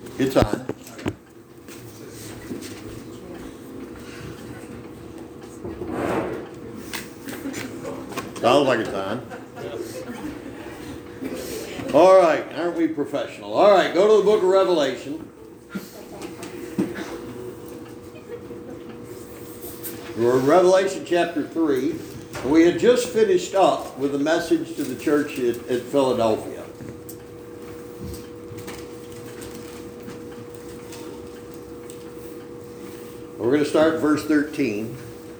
It's on. Sounds like it's on. All right, aren't we professional? All right, go to the book of Revelation. We're in Revelation chapter 3. And we had just finished up with a message to the church at Philadelphia. We're going to start verse 13.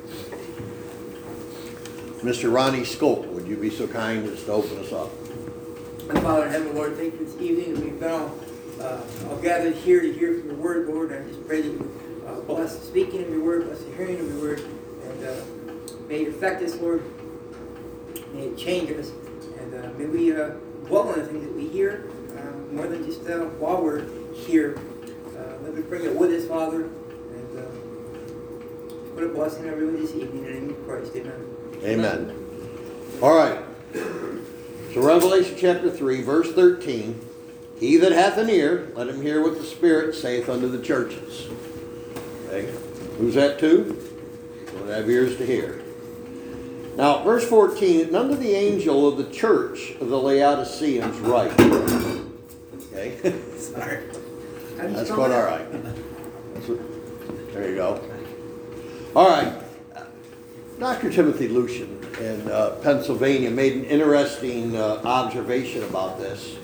Mr. Ronnie Skolk, would you be so kind as to open us up? And Father in heaven, Lord, thank you this evening that we've been all gathered here to hear from your word, Lord. And I just pray that you bless the speaking of your word, bless the hearing of your word, and may it affect us, Lord. May it change us, and may we dwell on the things that we hear more than just while we're here. Let me bring it with us, Father, and put a blessing on everyone this evening in the name of Christ. Amen. Amen. All right. So Revelation chapter 3, verse 13. He that hath an ear, let him hear what the Spirit saith unto the churches. Okay. Who's that to? Well, have ears to hear. Now, verse 14. And unto the angel of the church of the Laodiceans write. Okay. Sorry. That's quite all right. There you go. All right. Dr. Timothy Lucian in Pennsylvania made an interesting observation about this.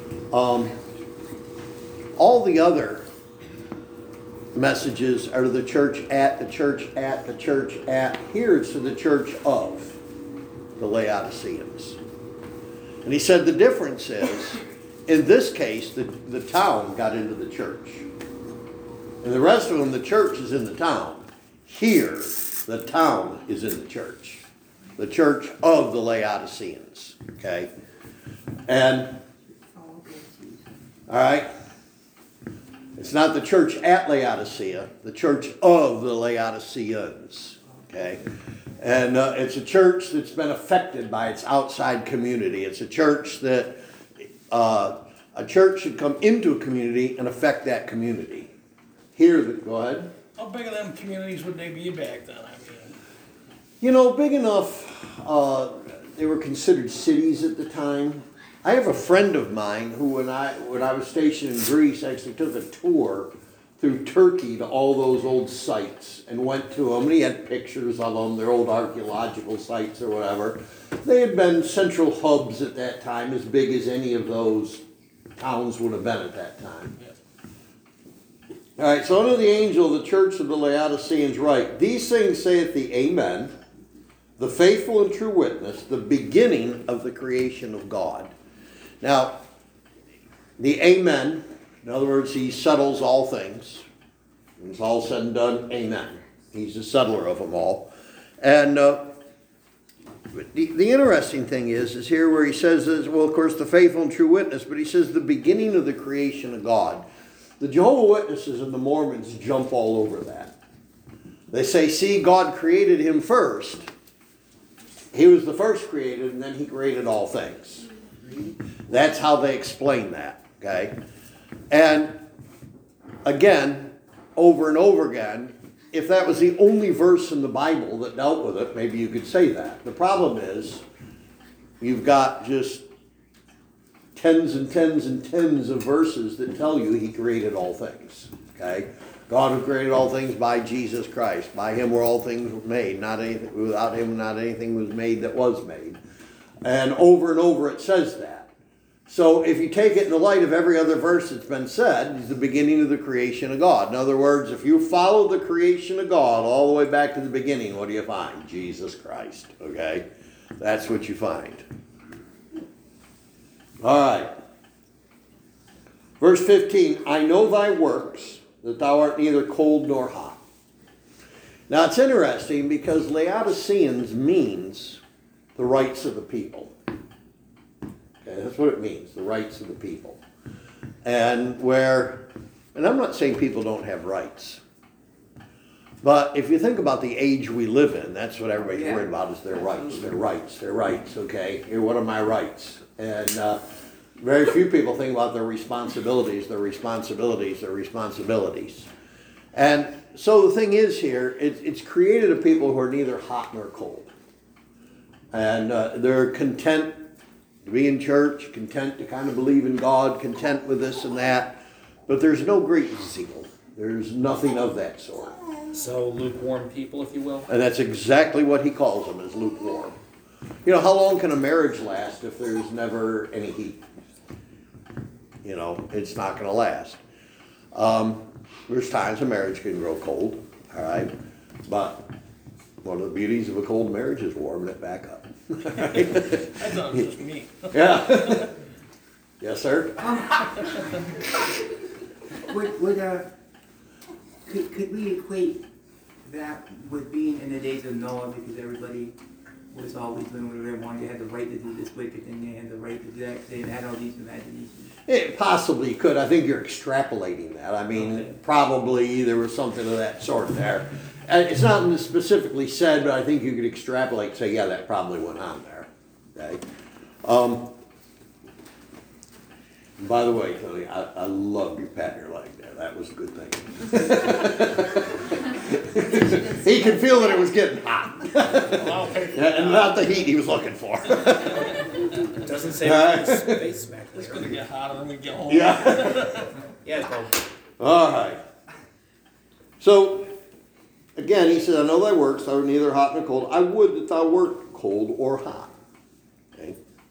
All the other messages are to the church at, the church at, the church at. Here it's to the church of the Laodiceans. And he said the difference is, in this case, the town got into the church. And the rest of them, the church is in the town. Here, the town is in the church. The church of the Laodiceans. Okay? And, all right, it's not the church at Laodicea, the church of the Laodiceans. Okay? And it's a church that's been affected by its outside community. It's a church that, a church should come into a community and affect that community. Here, go ahead. How big of them communities would they be back then? You know, big enough, they were considered cities at the time. I have a friend of mine who, when I was stationed in Greece, actually took a tour through Turkey to all those old sites and went to them. And he had pictures of them, their old archaeological sites or whatever. They had been central hubs at that time, as big as any of those towns would have been at that time. All right, so unto the angel of the church of the Laodiceans write, these things saith the Amen, the faithful and true witness, the beginning of the creation of God. Now, the Amen, in other words, he settles all things. When it's all said and done, Amen. He's the settler of them all. And the interesting thing is here where he says, well, of course, the faithful and true witness, but he says the beginning of the creation of God. The Jehovah's Witnesses and the Mormons jump all over that. They say, see, God created him first. He was the first created, and then he created all things. That's how they explain that, okay? And again, over and over again, if that was the only verse in the Bible that dealt with it, maybe you could say that. The problem is, you've got just tens and tens and tens of verses that tell you he created all things. Okay? God who created all things by Jesus Christ. By him were all things made. Not anything, without him not anything was made that was made. And over it says that. So if you take it in the light of every other verse that's been said, it's the beginning of the creation of God. In other words, if you follow the creation of God all the way back to the beginning, what do you find? Jesus Christ. Okay? That's what you find. All right. Verse 15, I know thy works, that thou art neither cold nor hot. Now it's interesting because Laodiceans means the rights of the people. Okay, that's what it means, the rights of the people. And I'm not saying people don't have rights. But if you think about the age we live in, that's what everybody's worried about is their rights, their rights, okay? Here, what are my rights? And Very few people think about their responsibilities, their responsibilities, their responsibilities. And so the thing is here, it's created a people who are neither hot nor cold. And they're content to be in church, content to kind of believe in God, content with this and that. But there's no great zeal. There's nothing of that sort. So lukewarm people, if you will. And that's exactly what he calls them, is lukewarm. You know, how long can a marriage last if there's never any heat? You know, it's not going to last. There's times a marriage can grow cold, all right? But one of the beauties of a cold marriage is warming it back up. I thought it was just me. Yeah. Yes, sir? Could we equate that with being in the days of Noah, because everybody was always doing whatever they wanted, they had the right to do this wicked thing, they had the right to do that, they had all these imaginations? It possibly could. I think you're extrapolating that. I mean, Okay. probably there was something of that sort there. And it's not specifically said, but I think you could extrapolate and say, yeah, that probably went on there. Okay? By the way, Tony, I love you patting your leg there. That was a good thing. He could feel that it was getting hot. Well, I'll pay for And not the heat he was looking for. It doesn't say space back It's there. gonna get hotter when we get home. Yeah. Yeah, it's called All right. So, again, he says, I know thy works, thou art neither hot nor cold. I would that thou wert cold or hot. Okay.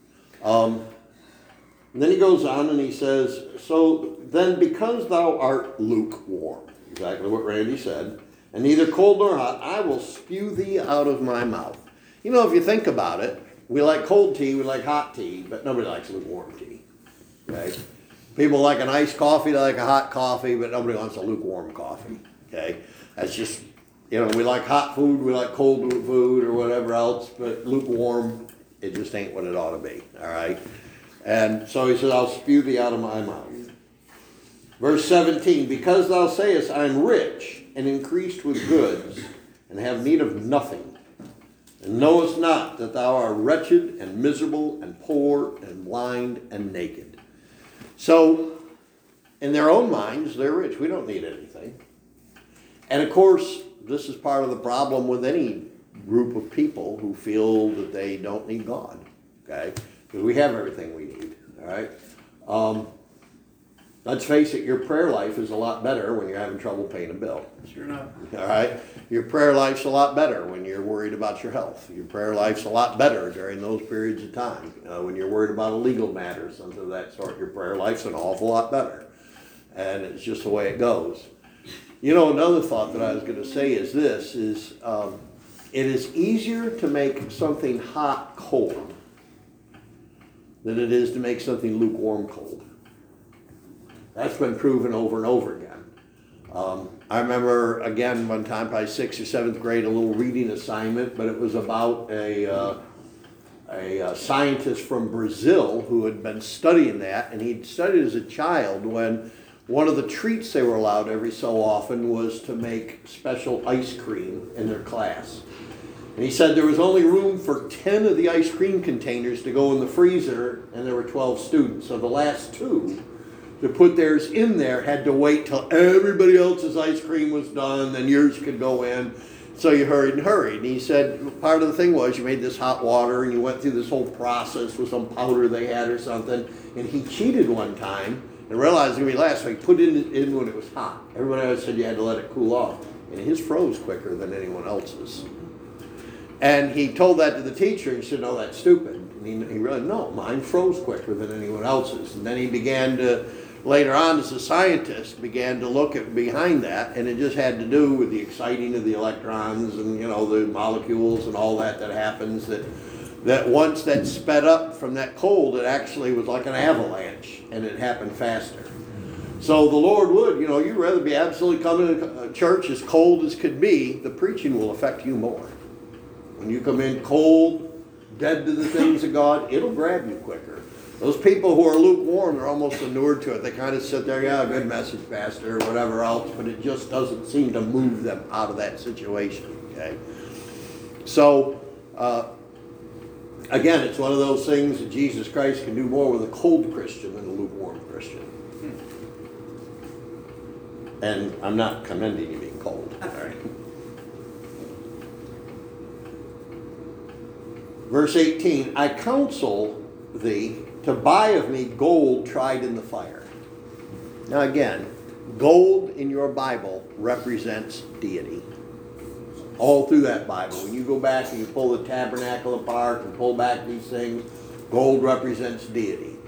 And then he goes on and he says, so then because thou art lukewarm, exactly what Randy said, and neither cold nor hot, I will spew thee out of my mouth. You know, if you think about it, we like cold tea, we like hot tea, but nobody likes lukewarm tea. Okay? People like an iced coffee, they like a hot coffee, but nobody wants a lukewarm coffee. Okay? That's just, you know, we like hot food, we like cold food or whatever else, but lukewarm, it just ain't what it ought to be. All right? And so he says, I'll spew thee out of my mouth. Verse 17, because thou sayest, I am rich and increased with goods, and have need of nothing, and knowest not that thou art wretched and miserable and poor and blind and naked. So, in their own minds, they're rich. We don't need anything. And of course, this is part of the problem with any group of people who feel that they don't need God. Okay? Because we have everything we need. All right? Let's face it, your prayer life is a lot better when you're having trouble paying a bill. Sure enough. All right? Your prayer life's a lot better when you're worried about your health. Your prayer life's a lot better during those periods of time. When you're worried about a legal matter, something of that sort, your prayer life's an awful lot better. And it's just the way it goes. You know, another thought that I was going to say is this, is it is easier to make something hot cold than it is to make something lukewarm cold. That's been proven over and over again. I remember, again, one time, probably 6th or 7th grade, a little reading assignment, but it was about a scientist from Brazil who had been studying that, and he'd studied as a child when one of the treats they were allowed every so often was to make special ice cream in their class. And he said there was only room for 10 of the ice cream containers to go in the freezer, and there were 12 students. So the last two to put theirs in there had to wait till everybody else's ice cream was done, then yours could go in. So you hurried and hurried. And he said part of the thing was you made this hot water and you went through this whole process with some powder they had or something. And he cheated one time and realized it was going to be last, so he put it in when it was hot. Everybody else said you had to let it cool off. And his froze quicker than anyone else's. And he told that to the teacher, and she said, no, that's stupid. And he realized, no, mine froze quicker than anyone else's. And then he began to, later on as a scientist, began to look at behind that, and it just had to do with the exciting of the electrons and, you know, the molecules and all that happens, that once that sped up from that cold, it actually was like an avalanche, and it happened faster. So the Lord would, you know, you'd rather be absolutely coming to church as cold as could be, the preaching will affect you more. When you come in cold, dead to the things of God, it'll grab you quicker. Those people who are lukewarm, they're almost inured to it. They kind of sit there, yeah, good message, pastor, or whatever else, but it just doesn't seem to move them out of that situation, okay? So, Again, it's one of those things that Jesus Christ can do more with a cold Christian than a lukewarm Christian. And I'm not commending you being cold. All right. Verse 18, I counsel thee to buy of me gold tried in the fire. Now again, gold in your Bible represents deity. All through that Bible. When you go back and you pull the tabernacle apart and pull back these things, gold represents deity.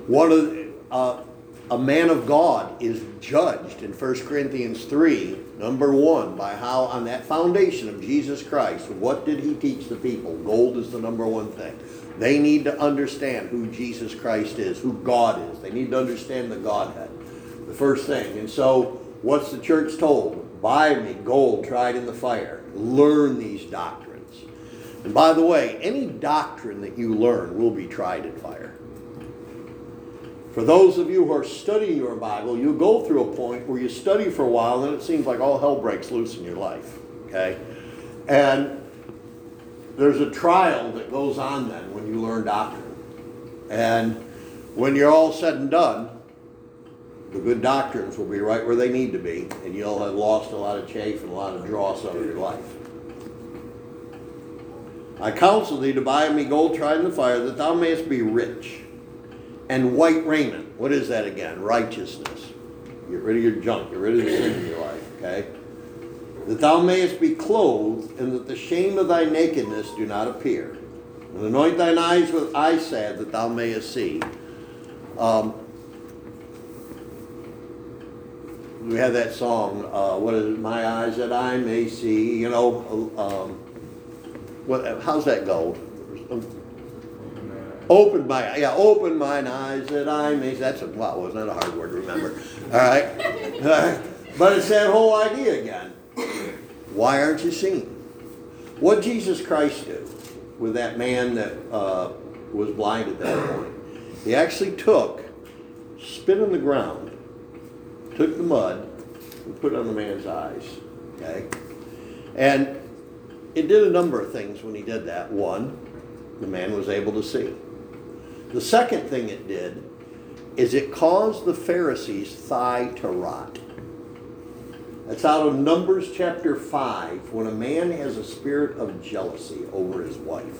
A man of God is judged in 1 Corinthians 3, number 1, by how on that foundation of Jesus Christ, what did he teach the people? Gold is the number one thing. They need to understand who Jesus Christ is, who God is. They need to understand the Godhead. The first thing. And so, what's the church told? Buy me gold tried in the fire. Learn these doctrines. And by the way, any doctrine that you learn will be tried in fire. For those of you who are studying your Bible, you'll go through a point where you study for a while and it seems like all hell breaks loose in your life. Okay? And there's a trial that goes on then when you learn doctrine. And when you're all said and done, the good doctrines will be right where they need to be, and you'll have lost a lot of chafe and a lot of dross out of your life. I counsel thee to buy me gold tried in the fire, that thou mayest be rich, and white raiment. What is that again? Righteousness. Get rid of your junk. Get rid of the sin in your life, okay? That thou mayest be clothed, and that the shame of thy nakedness do not appear. And anoint thine eyes with eye salve, that thou mayest see. We have that song, what is it? My eyes that I may see, you know. How's that go? Open mine eyes that I may see. Wow, wasn't that a hard word to remember? All right. But it's that whole idea again. Why aren't you seeing? What did Jesus Christ do with that man that was blind at that point? He actually spit on the ground, took the mud, and put it on the man's eyes. Okay? And it did a number of things when he did that. One, the man was able to see. The second thing it did is it caused the Pharisees' thigh to rot. That's out of Numbers chapter 5, when a man has a spirit of jealousy over his wife.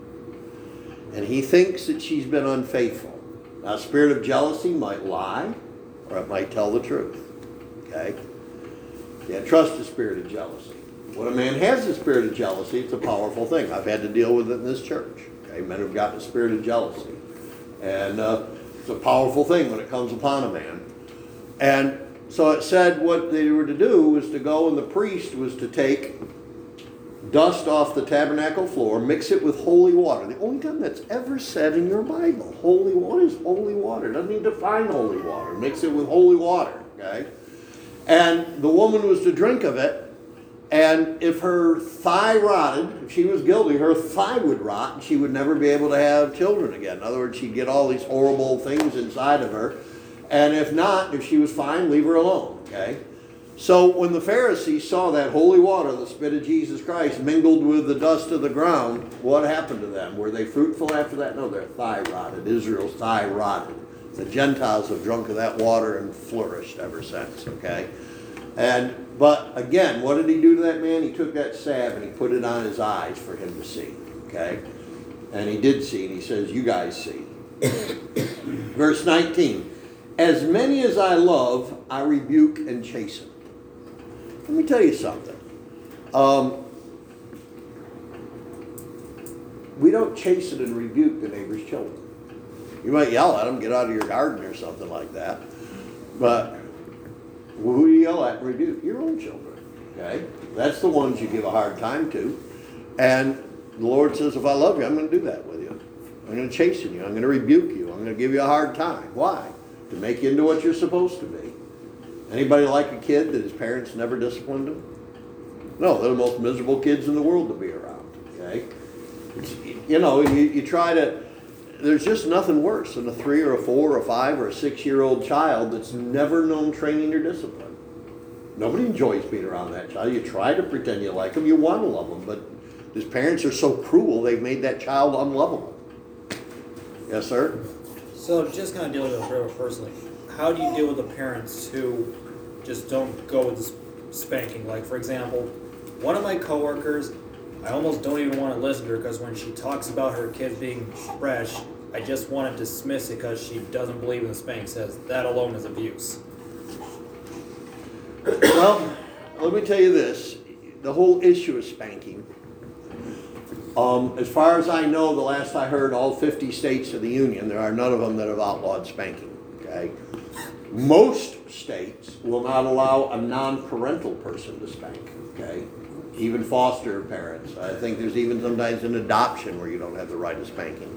And he thinks that she's been unfaithful. Now, a spirit of jealousy might lie, or it might tell the truth. Okay? You can't trust the spirit of jealousy. When a man has the spirit of jealousy, it's a powerful thing. I've had to deal with it in this church. Okay? Men have got the spirit of jealousy. And it's a powerful thing when it comes upon a man. And so it said what they were to do was to go, and the priest was to take dust off the tabernacle floor, mix it with holy water. The only time that's ever said in your Bible, holy water is holy water. It doesn't mean define holy water. Mix it with holy water, okay? And the woman was to drink of it, and if her thigh rotted, if she was guilty, her thigh would rot, and she would never be able to have children again. In other words, she'd get all these horrible things inside of her. And if not, if she was fine, leave her alone, okay? So when the Pharisees saw that holy water, the spit of Jesus Christ, mingled with the dust of the ground, what happened to them? Were they fruitful after that? No, their thigh rotted. Israel's thigh rotted. The Gentiles have drunk of that water and flourished ever since, okay? But again, what did he do to that man? He took that salve and he put it on his eyes for him to see, okay? And he did see, and he says, you guys see. Verse 19, as many as I love, I rebuke and chasten. Let me tell you something. We don't chasten and rebuke the neighbor's children. You might yell at them, get out of your garden or something like that. But who do you yell at and rebuke? Your own children. Okay? That's the ones you give a hard time to. And the Lord says, if I love you, I'm going to do that with you. I'm going to chasten you. I'm going to rebuke you. I'm going to give you a hard time. Why? To make you into what you're supposed to be. Anybody like a kid that his parents never disciplined him? No, they're the most miserable kids in the world to be around. Okay? You try to... There's just nothing worse than a 3 or a 4 or a 5 or a 6-year-old child that's never known training or discipline. Nobody enjoys being around that child. You try to pretend you like them. You want to love them. But His parents are so cruel, they've made that child unlovable. Yes, sir? So just kind of dealing with it very personally, how do you deal with the parents who just don't go with the spanking? Like, for example, one of my coworkers, I almost don't even want to listen to her because when she talks about her kids being fresh, I just want to dismiss it because she doesn't believe in the spanking. Says that alone is abuse. Well, let me tell you this. The whole issue of spanking, as far as I know, the last I heard, all 50 states of the Union, there are none of them that have outlawed spanking, okay? Most states will not allow a non-parental person to spank, okay? Even foster parents. I think there's even sometimes an adoption where you don't have the right of spanking.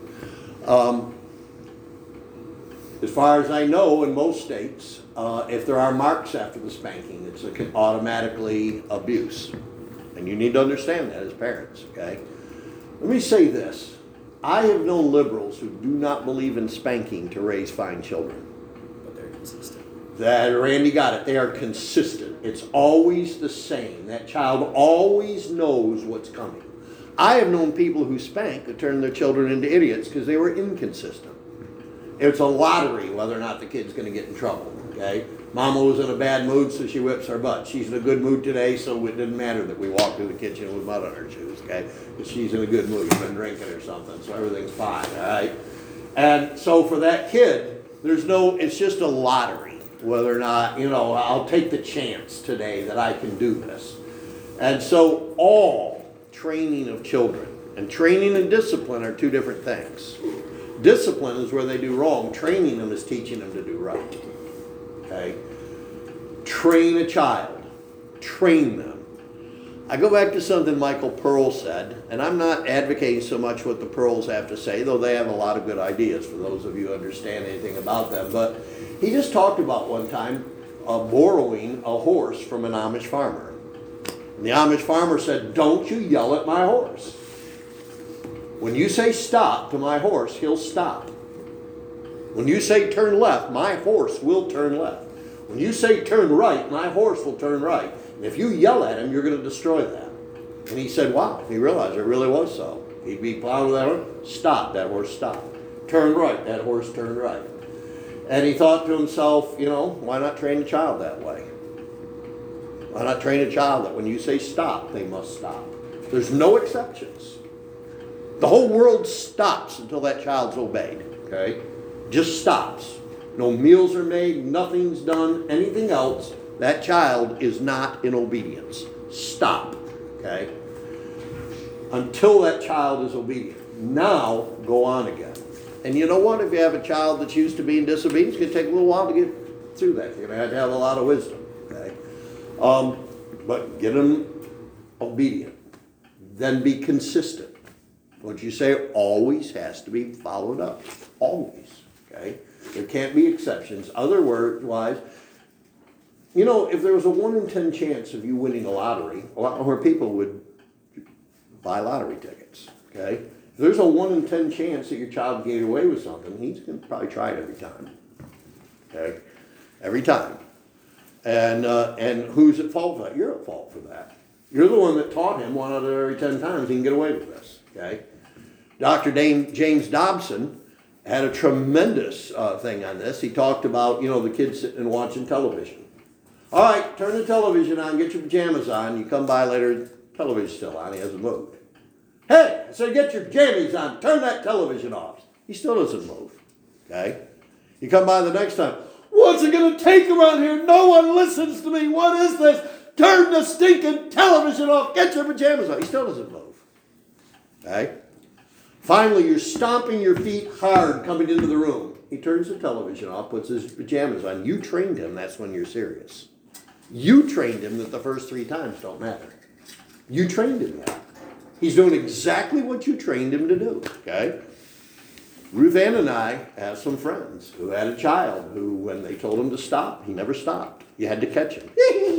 As far as I know, in most states, if there are marks after the spanking, it's automatically abuse. And you need to understand that as parents, okay? Let me say this. I have known liberals who do not believe in spanking to raise fine children. But they're consistent. That Randy got it. They are consistent. It's always the same. That child always knows what's coming. I have known people who spank that turn their children into idiots because they were inconsistent. It's a lottery whether or not the kid's going to get in trouble, okay? Mama was in a bad mood, so she whips her butt. She's in a good mood today, so it didn't matter that we walked through the kitchen with mud on her shoes, okay? Because she's in a good mood, been drinking or something, so everything's fine, all right? And so for that kid, it's just a lottery whether or not, I'll take the chance today that I can do this. And so all training of children, and training and discipline are two different things. Discipline is where they do wrong. Training them is teaching them to do right. Okay? Train a child. Train them. I go back to something Michael Pearl said, and I'm not advocating so much what the Pearls have to say, though they have a lot of good ideas for those of you who understand anything about them. But he just talked about one time borrowing a horse from an Amish farmer. And the Amish farmer said, "Don't you yell at my horse. When you say stop to my horse, he'll stop. When you say turn left, my horse will turn left. When you say turn right, my horse will turn right. And if you yell at him, you're going to destroy that." And he said, wow, he realized it really was so. He'd be plowing with that horse, stop, that horse stopped. Turn right, that horse turned right. And he thought to himself, why not train a child that way? Why not train a child that when you say stop, they must stop? There's no exceptions. The whole world stops until that child's obeyed, okay? Just stops. No meals are made, nothing's done, anything else. That child is not in obedience. Stop, okay? Until that child is obedient. Now, go on again. And you know what? If you have a child that's used to being disobedient, it's going to take a little while to get through that. You're going to have a lot of wisdom, okay? But get them obedient. Then be consistent. What you say always has to be followed up. Always. Okay? There can't be exceptions. Otherwise, if there was a 1 in 10 chance of you winning a lottery, a lot more people would buy lottery tickets. Okay? If there's a 1 in 10 chance that your child can get away with something, he's going to probably try it every time. Okay? Every time. And who's at fault for that? You're at fault for that. You're the one that taught him 1 out of every 10 times he can get away with this. Okay? Dr. James Dobson had a tremendous thing on this. He talked about, the kids sitting and watching television. All right, turn the television on, get your pajamas on. You come by later, television's still on, he hasn't moved. Hey, I said, get your jammies on, turn that television off. He still doesn't move. Okay? You come by the next time. What's it going to take around here? No one listens to me. What is this? Turn the stinking television off. Get your pajamas on. He still doesn't move. Okay? Finally, you're stomping your feet hard coming into the room. He turns the television off, puts his pajamas on. You trained him. That's when you're serious. You trained him that the first 3 times don't matter. You trained him that. He's doing exactly what you trained him to do. Okay? Ruth Ann and I have some friends who had a child who, when they told him to stop, he never stopped. You had to catch him.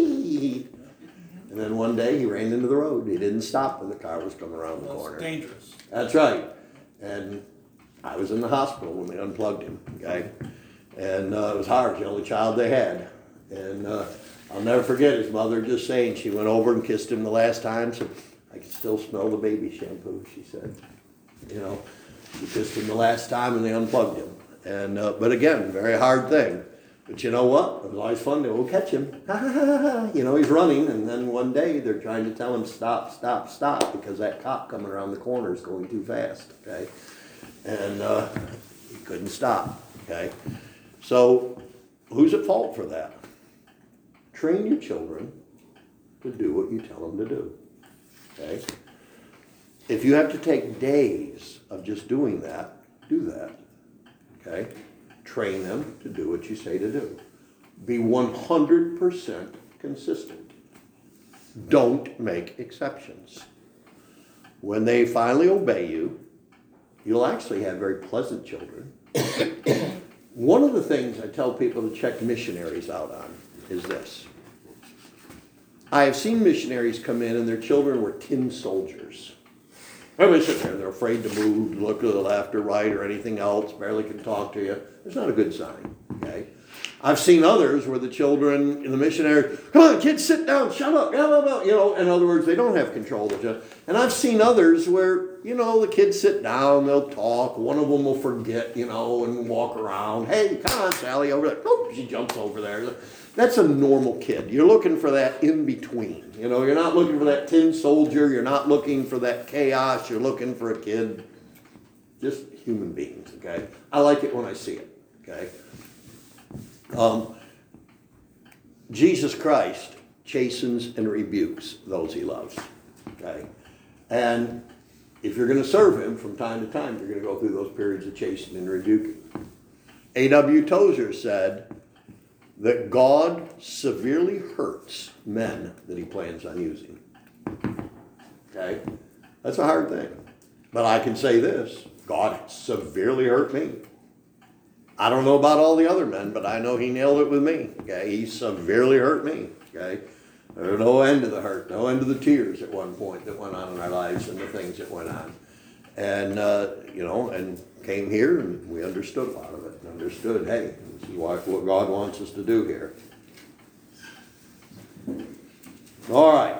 And then one day he ran into the road. He didn't stop when the car was coming around the corner. That's dangerous. That's right. And I was in the hospital when they unplugged him, okay? And it was hard, the only child they had. And I'll never forget his mother just saying, she went over and kissed him the last time, said, I can still smell the baby shampoo, she said. You know, she kissed him the last time and they unplugged him. And, but again, very hard thing. But you know what? It was always fun to go catch him. You know, he's running, and then one day they're trying to tell him, stop, stop, stop, because that cop coming around the corner is going too fast, okay? And he couldn't stop, okay? So who's at fault for that? Train your children to do what you tell them to do, okay? If you have to take days of just doing that, do that, okay? Train them to do what you say to do. Be 100% consistent. Don't make exceptions. When they finally obey you, you'll actually have very pleasant children. One of the things I tell people to check missionaries out on is this. I have seen missionaries come in and their children were tin soldiers. Everybody's sitting there, they're afraid to move, look to the left or right or anything else, barely can talk to you. It's not a good sign, okay? I've seen others where the children in the missionary, come on, kids, sit down, shut up, blah, blah, blah. You know, in other words, they don't have control of the child. And I've seen others where, you know, the kids sit down, they'll talk, one of them will forget, you know, and walk around. Hey, come on, Sally, over there. Oh, she jumps over there. That's a normal kid. You're looking for that in between. You know, you're not looking for that tin soldier. You're not looking for that chaos. You're looking for a kid, just human beings, okay? I like it when I see it, okay? Jesus Christ chastens and rebukes those he loves, okay? And if you're going to serve him from time to time, you're going to go through those periods of chastening and rebuking. A.W. Tozer said that God severely hurts men that he plans on using. Okay? That's a hard thing. But I can say this, God severely hurt me. I don't know about all the other men, but I know he nailed it with me. Okay? He severely hurt me. Okay? There was no end to the hurt, no end to the tears at one point that went on in our lives and the things that went on. And, you know, and came here and we understood a lot of it. And understood, hey, this is what God wants us to do here. All right.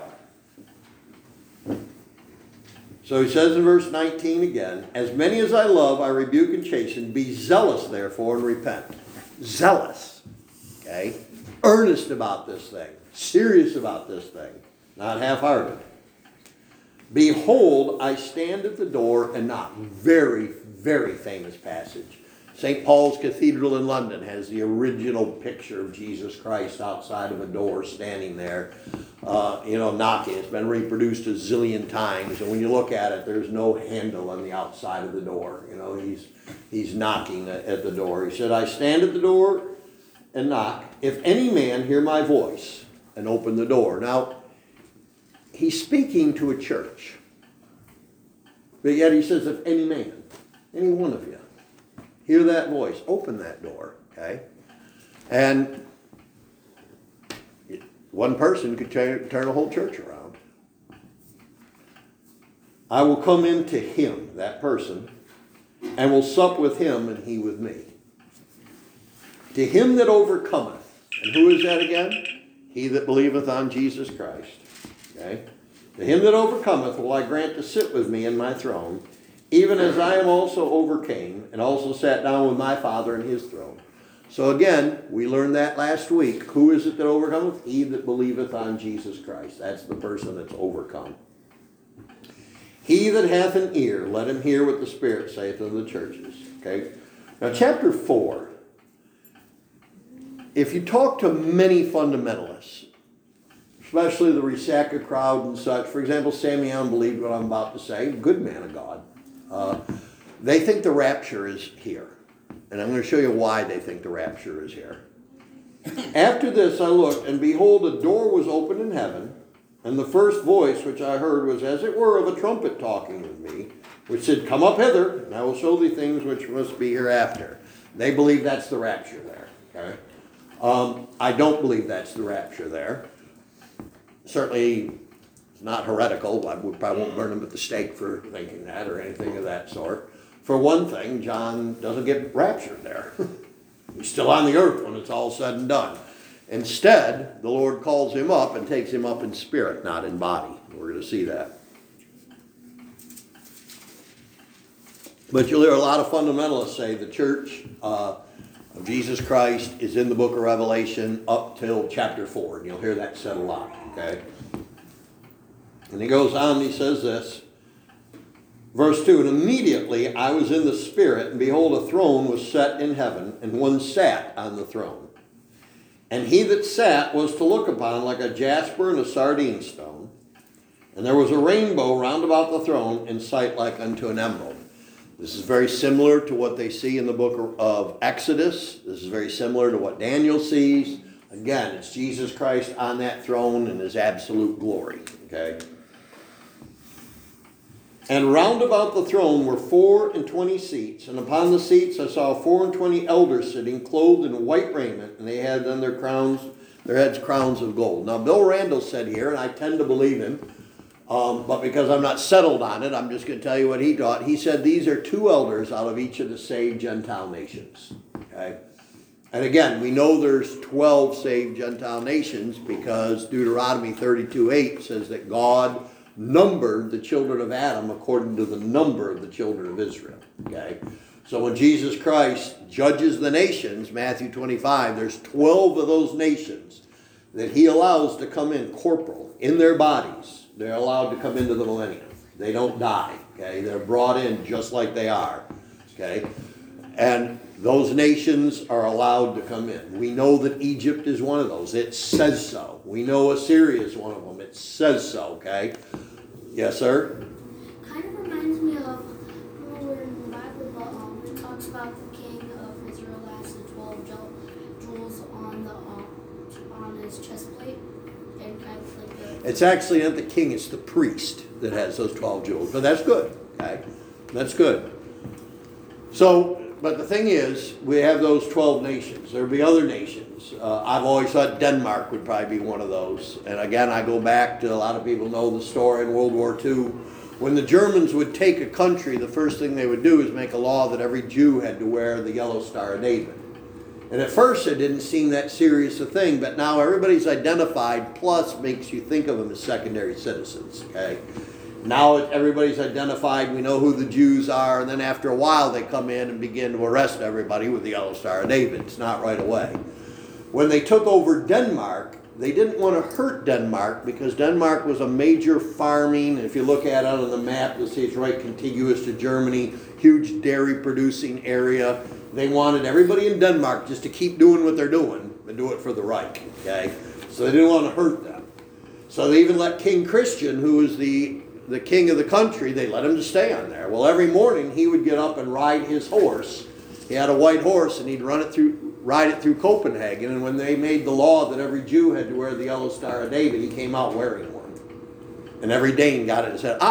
So he says in verse 19 again, as many as I love, I rebuke and chasten. Be zealous, therefore, and repent. Zealous. Okay? Earnest about this thing. Serious about this thing. Not half-hearted. Behold, I stand at the door and knock. Very, very famous passage. St. Paul's Cathedral in London has the original picture of Jesus Christ outside of a door standing there, you know, knocking. It's been reproduced a zillion times, and when you look at it, there's no handle on the outside of the door. You know, he's knocking at the door. He said, I stand at the door and knock. If any man hear my voice and open the door. Now, he's speaking to a church. But yet he says, if any man, any one of you, hear that voice, open that door, okay? And one person could turn a whole church around. I will come into him, that person, and will sup with him and he with me. To him that overcometh, and who is that again? He that believeth on Jesus Christ. Okay? To him that overcometh will I grant to sit with me in my throne, even as I am also overcame, and also sat down with my Father in his throne. So again, we learned that last week. Who is it that overcometh? He that believeth on Jesus Christ. That's the person that's overcome. He that hath an ear, let him hear what the Spirit saith unto the churches. Okay? Now chapter 4. If you talk to many fundamentalists, especially the Resaca crowd and such, for example, Samian believed what I'm about to say, good man of God. They think the rapture is here. And I'm going to show you why they think the rapture is here. After this I looked, and behold, a door was opened in heaven, and the first voice which I heard was as it were of a trumpet talking with me, which said, come up hither, and I will show thee things which must be hereafter. They believe that's the rapture there. Okay? I don't believe that's the rapture there. Certainly it's not heretical. I probably won't burn them at the stake for thinking that or anything of that sort. For one thing, John doesn't get raptured there. He's still on the earth when it's all said and done. Instead, the Lord calls him up and takes him up in spirit, not in body. We're going to see that. But you'll hear a lot of fundamentalists say the church of Jesus Christ is in the book of Revelation up till chapter 4. And you'll hear that said a lot, okay? And he goes on and he says this. Verse 2, and immediately I was in the Spirit, and behold, a throne was set in heaven, and one sat on the throne. And he that sat was to look upon like a jasper and a sardine stone. And there was a rainbow round about the throne, in sight like unto an emerald. This is very similar to what they see in the book of Exodus. This is very similar to what Daniel sees. Again, it's Jesus Christ on that throne in his absolute glory, okay? And round about the throne were 24 seats, and upon the seats I saw 24 elders sitting, clothed in white raiment, and they had on their heads crowns of gold. Now, Bill Randall said here, and I tend to believe him, but because I'm not settled on it, I'm just going to tell you what he taught. He said these are 2 elders out of each of the saved Gentile nations. Okay? And again, we know there's 12 saved Gentile nations because Deuteronomy 32:8 says that God numbered the children of Adam according to the number of the children of Israel. Okay? So when Jesus Christ judges the nations, Matthew 25, there's 12 of those nations that he allows to come in corporal in their bodies. They're allowed to come into the millennium. They don't die. Okay? They're brought in just like they are. Okay? And those nations are allowed to come in. We know that Egypt is one of those. It says so. We know Assyria is one of them. It says so, okay? Yes, sir? Kind of reminds me of where in the Bible, but it talks about the king of Israel has the 12 jewels on his chest plate. And kind of like It's actually not the king, it's the priest that has those 12 jewels. But that's good, okay? That's good. So, but the thing is, we have those 12 nations. There'll be other nations. I've always thought Denmark would probably be one of those. And again, I go back to, a lot of people know the story in World War II. When the Germans would take a country, the first thing they would do is make a law that every Jew had to wear the Yellow Star of David. And at first it didn't seem that serious a thing, but now everybody's identified, plus makes you think of them as secondary citizens, okay? Now everybody's identified, we know who the Jews are, and then after a while they come in and begin to arrest everybody with the Yellow Star of David. It's not right away. When they took over Denmark, they didn't want to hurt Denmark because Denmark was a major farming, if you look at it on the map, you'll see it's right contiguous to Germany, huge dairy producing area. They wanted everybody in Denmark just to keep doing what they're doing, but do it for the Reich, okay? So they didn't want to hurt them. So they even let King Christian, who was the king of the country, they let him to stay on there. Well, every morning he would get up and ride his horse. He had a white horse, and he'd ride it through Copenhagen. And when they made the law that every Jew had to wear the Yellow Star of David, he came out wearing one. And every Dane got it and said,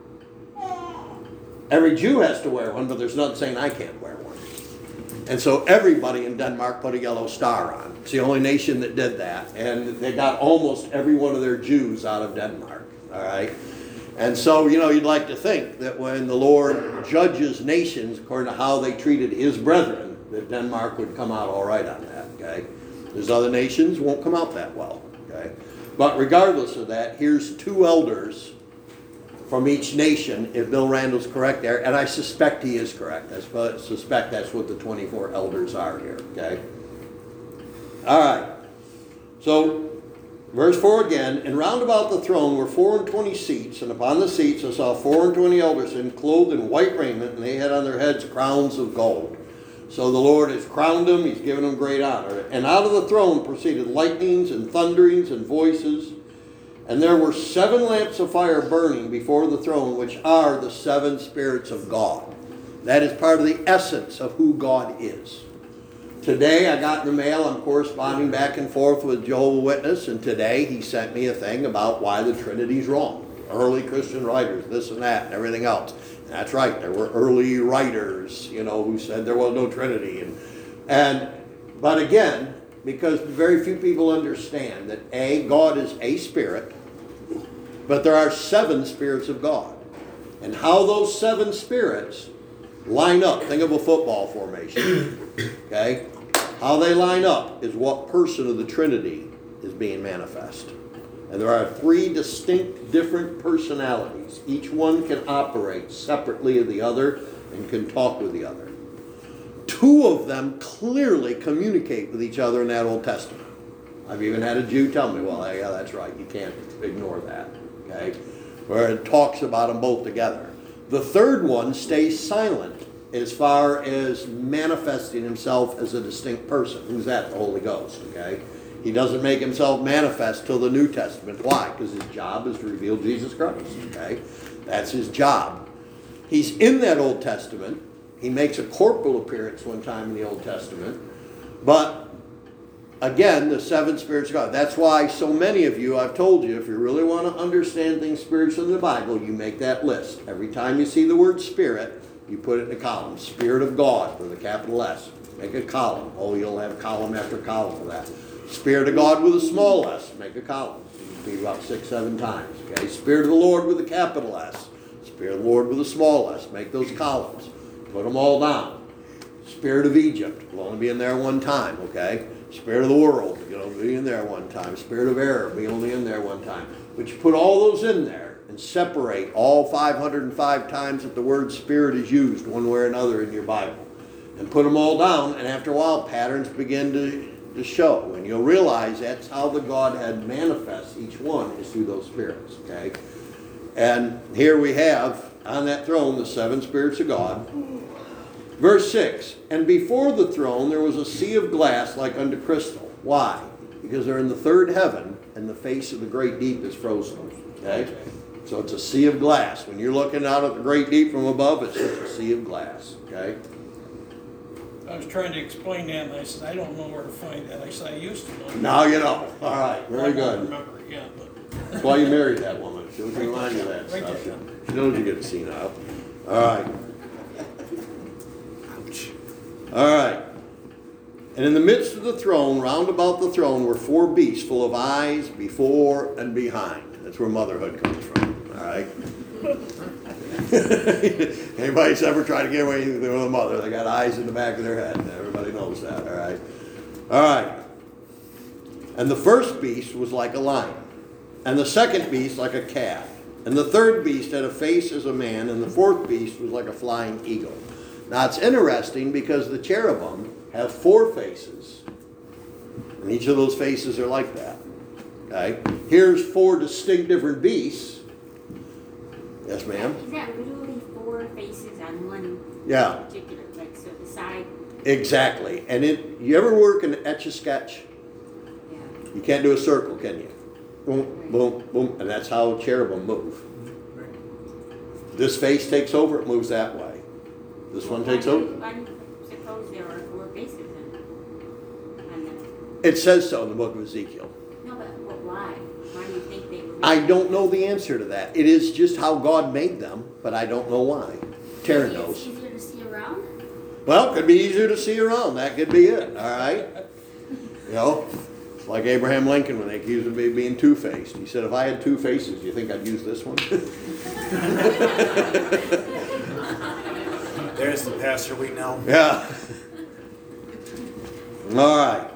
every Jew has to wear one, but there's nothing saying I can't wear one. And so everybody in Denmark put a yellow star on. It's the only nation that did that. And they got almost every one of their Jews out of Denmark, all right? And so, you'd like to think that when the Lord judges nations according to how they treated his brethren, that Denmark would come out all right on that, okay? There's other nations won't come out that well, okay? But regardless of that, here's 2 elders from each nation, if Bill Randall's correct there, and I suspect he is correct. I suspect that's what the 24 elders are here, okay? All right. So, verse 4 again, and round about the throne were 24 seats, and upon the seats I saw 24 elders clothed in white raiment, and they had on their heads crowns of gold. So the Lord has crowned them, he's given them great honor. And out of the throne proceeded lightnings and thunderings and voices, and there were 7 lamps of fire burning before the throne, which are the 7 spirits of God. That is part of the essence of who God is. Today I got in the mail, I'm corresponding back and forth with Jehovah's Witness, and today he sent me a thing about why the Trinity's wrong. Early Christian writers, this and that, and everything else. And that's right, there were early writers, who said there was no Trinity. But again, because very few people understand that God is a spirit, but there are 7 spirits of God. And how those 7 spirits line up, think of a football formation, okay? How they line up is what person of the Trinity is being manifest. And there are 3 distinct different personalities. Each one can operate separately of the other, and can talk with the other. 2 of them clearly communicate with each other in that Old Testament. I've even had a Jew tell me, well, yeah, that's right. You can't ignore that. Okay? Where it talks about them both together. The third one stays silent as far as manifesting himself as a distinct person. Who's that? The Holy Ghost. Okay? He doesn't make himself manifest till the New Testament. Why? Because his job is to reveal Jesus Christ. Okay? That's his job. He's in that Old Testament. He makes a corporal appearance one time in the Old Testament. But, again, the 7 spirits of God. That's why so many of you, I've told you, if you really want to understand things spiritual in the Bible, you make that list. Every time you see the word spirit, you put it in a column. Spirit of God with a capital S. Make a column. Oh, you'll have column after column for that. Spirit of God with a small s. Make a column. It'll be about 6, 7 times. Okay. Spirit of the Lord with a capital S. Spirit of the Lord with a small s. Make those columns. Put them all down. Spirit of Egypt will only be in there one time. Okay. Spirit of the world, you'll be in there one time. Spirit of error, be only in there one time. But you put all those in there and separate all 505 times that the word spirit is used one way or another in your Bible. And put them all down, and after a while, patterns begin to show. And you'll realize that's how the Godhead manifests each one is through those spirits. Okay? And here we have, on that throne, the 7 spirits of God. Verse 6, and before the throne there was a sea of glass like unto crystal. Why? Because they're in the 3rd heaven, and the face of the great deep is frozen. Okay? So it's a sea of glass. When you're looking out at the great deep from above, it's just a sea of glass. Okay? I was trying to explain that, and I said, I don't know where to find that. I said, I used to know. Now you know. All right, very I don't good. remember it yet, but That's why you married that woman. She was remind you of that Right stuff. there. She knows you get senile. All right. All right. And in the midst of the throne, round about the throne, were 4 beasts full of eyes before and behind. That's where motherhood comes from. All right. Anybody's ever tried to get away with a mother, they got eyes in the back of their head. Everybody knows that. All right. All right. And the first beast was like a lion, and the second beast like a calf, and the third beast had a face as a man, and the 4th beast was like a flying eagle. Now it's interesting because the cherubim have 4 faces, and each of those faces are like that. Okay? Here's 4 distinct different beasts. Yes, ma'am? Is that literally 4 faces on one Yeah, particular, like, so the side? exactly. And you ever work in Etch-a-Sketch? Yeah. You can't do a circle, can you? Boom, boom, boom, and that's how cherubim move. This face takes over, it moves that way. This one takes over. Why do you suppose there are 4 faces on It says so in the book of Ezekiel. no, but why? Why do you think they were? I don't know the answer to that. It is just how God made them, but I don't know why. Tara It's knows. easier to see around. Well, it could be easier to see around. That could be it. All right. You know, it's like Abraham Lincoln when they accused him of being 2-faced. He said, "If I had 2 faces, do you think I'd use this one?" There's the pastor we know. Yeah. All right.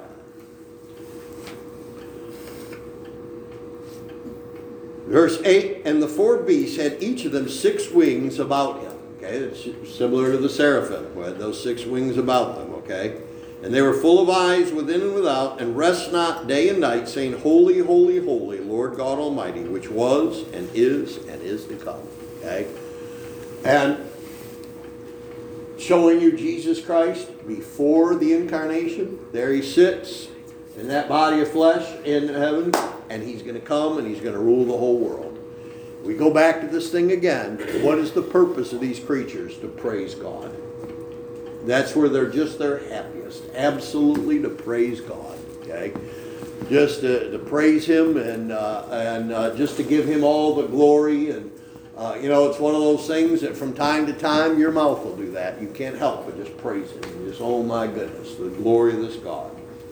Verse 8, and the 4 beasts had each of them 6 wings about him. Okay, it's similar to the seraphim, who had those 6 wings about them, okay? And they were full of eyes within and without, and rest not day and night, saying, Holy, holy, holy, Lord God Almighty, which was and is to come. Okay? And showing you Jesus Christ before the incarnation. There he sits in that body of flesh in heaven, and he's going to come and he's going to rule the whole world. We go back to this thing again. What is the purpose of these creatures? To praise God. That's where they're just their happiest. Absolutely to praise God. Okay? Just to praise him and just to give him all the glory. And it's one of those things that from time to time your mouth will do that. You can't help but just praise him. And just, oh my goodness, the glory of this God.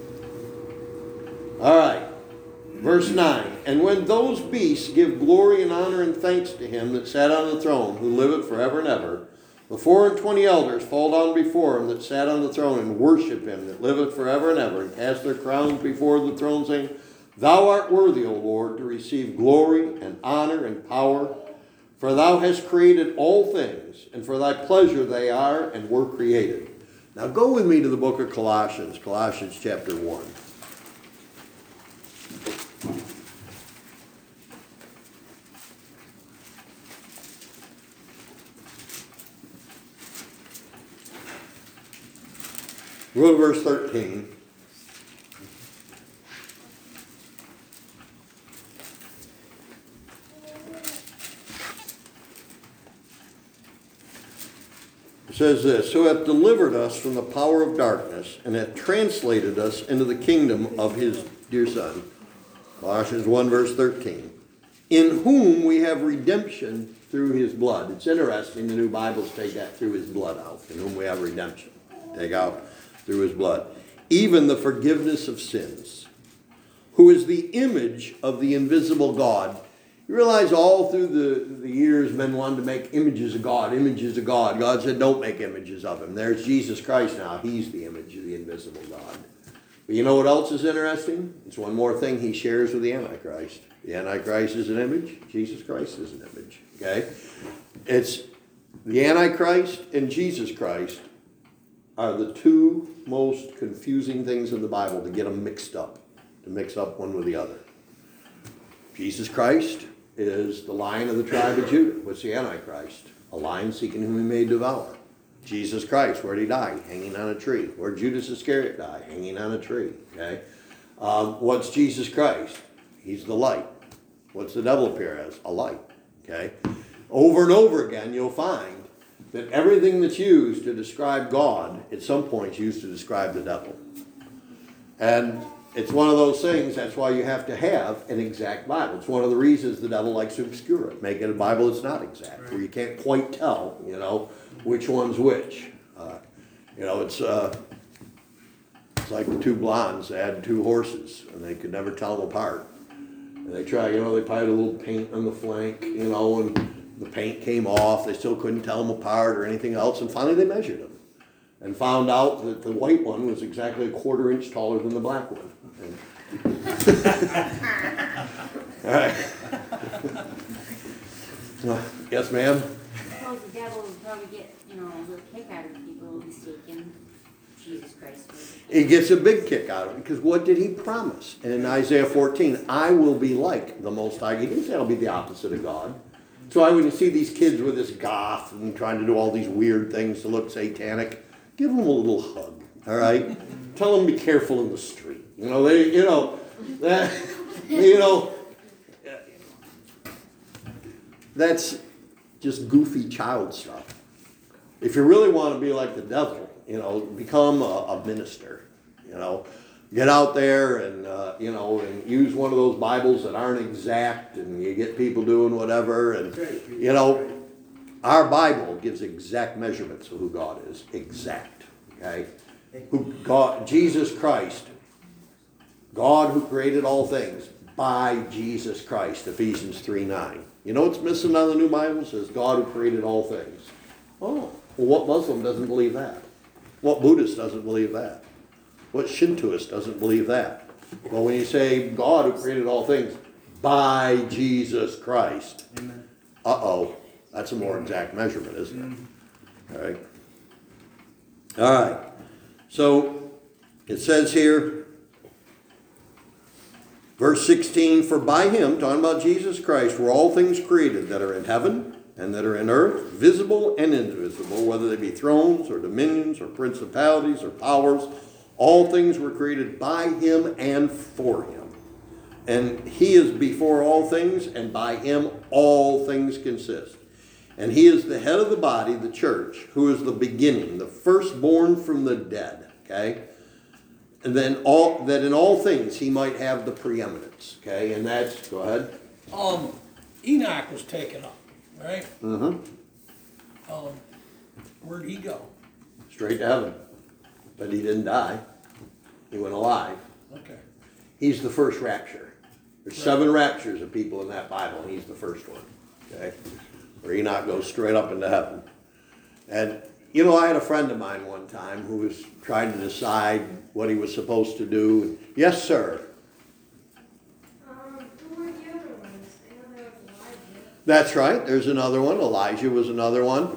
All right. Verse 9, and when those beasts give glory and honor and thanks to him that sat on the throne, who liveth forever and ever, the 24 elders fall down before him that sat on the throne and worship him that liveth forever and ever, and cast their crowns before the throne, saying, Thou art worthy, O Lord, to receive glory and honor and power, For thou hast created all things, and for thy pleasure they are and were created. Now go with me to the book of Colossians, Colossians chapter 1. Go to verse 13. It says this, who hath delivered us from the power of darkness and hath translated us into the kingdom of his dear Son. Colossians 1 verse 13. In whom we have redemption through his blood. It's interesting, the new Bibles take that through his blood out. In whom we have redemption. Take out through his blood. Even the forgiveness of sins. Who is the image of the invisible God. You realize all through the years men wanted to make images of God, images of God. God said don't make images of him. There's Jesus Christ now. He's the image of the invisible God. But you know what else is interesting? It's one more thing he shares with the Antichrist. The Antichrist is an image. Jesus Christ is an image. Okay? It's the Antichrist and Jesus Christ are the two most confusing things in the Bible to get them mixed up. To mix up one with the other. Jesus Christ is the Lion of the tribe of Judah. What's the Antichrist? A lion seeking whom he may devour. Jesus Christ, where'd he die? Hanging on a tree. Where'd Judas Iscariot die? Hanging on a tree. Okay. What's Jesus Christ? He's the light. What's the devil appear as? A light. Okay. Over and over again, you'll find that everything that's used to describe God, at some point, is used to describe the devil. And it's one of those things, that's why you have to have an exact Bible. It's one of the reasons the devil likes to obscure it. Make it a Bible that's not exact, where you can't quite tell, which one's which. It's like the two blondes. They had two horses, and they could never tell them apart. And they tried, they applied a little paint on the flank, and the paint came off. They still couldn't tell them apart or anything else, and finally they measured them. And found out that the white one was exactly a 1/4 inch taller than the black one. All right. Yes, ma'am? I suppose the devil will probably get, a little kick out of people mistaking Jesus Christ for He gets a big kick out of it, because what did he promise? And in Isaiah 14, I will be like the Most High. He didn't say I'll be the opposite of God. So when you see these kids with this goth and trying to do all these weird things to look satanic, give them a little hug, all right? Tell them to be careful in the street. That's just goofy child stuff. If you really want to be like the devil, become a minister, Get out there and, and use one of those Bibles that aren't exact, and you get people doing whatever, and, our Bible gives exact measurements of who God is. Exact. Okay? Jesus Christ. God who created all things by Jesus Christ. Ephesians 3:9. You know what's missing on the New Bible? It says God who created all things. Oh, well, what Muslim doesn't believe that? What Buddhist doesn't believe that? What Shintoist doesn't believe that? Well, when you say God who created all things by Jesus Christ. Amen. That's a more exact measurement, isn't it? All right. All right. So it says here, verse 16, for by him, talking about Jesus Christ, were all things created that are in heaven and that are in earth, visible and invisible, whether they be thrones or dominions or principalities or powers. All things were created by him and for him. And he is before all things, and by him all things consist. And he is the head of the body, the church, who is the beginning, the firstborn from the dead. Okay? And then that in all things he might have the preeminence. Okay? And that's, go ahead. Enoch was taken up, right? Mm-hmm. Where'd he go? Straight to heaven. But he didn't die. He went alive. Okay. He's the first rapture. There's 7 raptures of people in that Bible, and he's the first one. Okay? Where Enoch goes straight up into heaven. And, I had a friend of mine one time who was trying to decide what he was supposed to do. Yes, sir. Who were the other ones? I know there was Elijah. That's right. There's another one. Elijah was another one.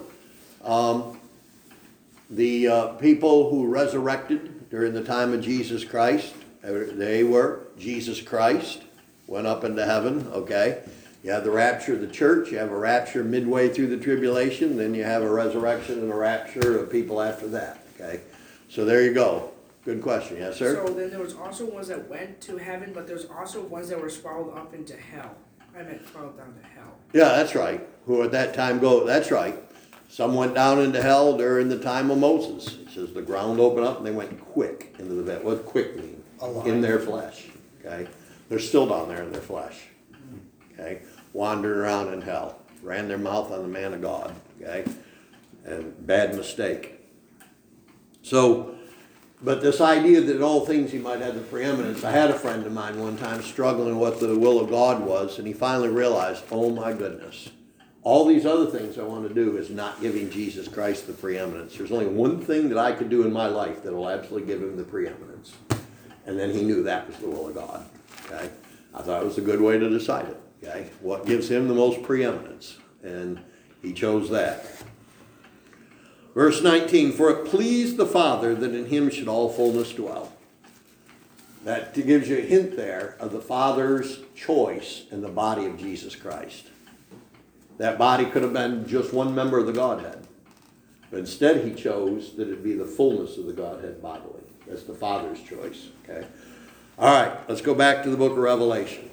The people who resurrected during the time of Jesus Christ, they were Jesus Christ, went up into heaven, okay? You have the rapture of the church, you have a rapture midway through the tribulation, then you have a resurrection and a rapture of people after that, okay? So there you go. Good question. Yes, sir? So then there was also ones that went to heaven, but there's also ones that were swallowed up into hell. I meant swallowed down to hell. Yeah, that's right. Who at that time go, that's right. Some went down into hell during the time of Moses. It says the ground opened up and they went quick into the bed. What quick mean? In their flesh, okay? They're still down there in their flesh, okay? Wandering around in hell. Ran their mouth on the man of God, okay? And bad mistake. So, but this idea that in all things he might have the preeminence. I had a friend of mine one time struggling what the will of God was, and he finally realized, oh my goodness, all these other things I want to do is not giving Jesus Christ the preeminence. There's only one thing that I could do in my life that will absolutely give him the preeminence. And then he knew that was the will of God, okay? I thought it was a good way to decide it, okay? What gives him the most preeminence? And he chose that. Verse 19, for it pleased the Father that in him should all fullness dwell. That gives you a hint there of the Father's choice in the body of Jesus Christ. That body could have been just one member of the Godhead. But instead he chose that it be the fullness of the Godhead bodily. That's the Father's choice, okay? All right, let's go back to the book of Revelation.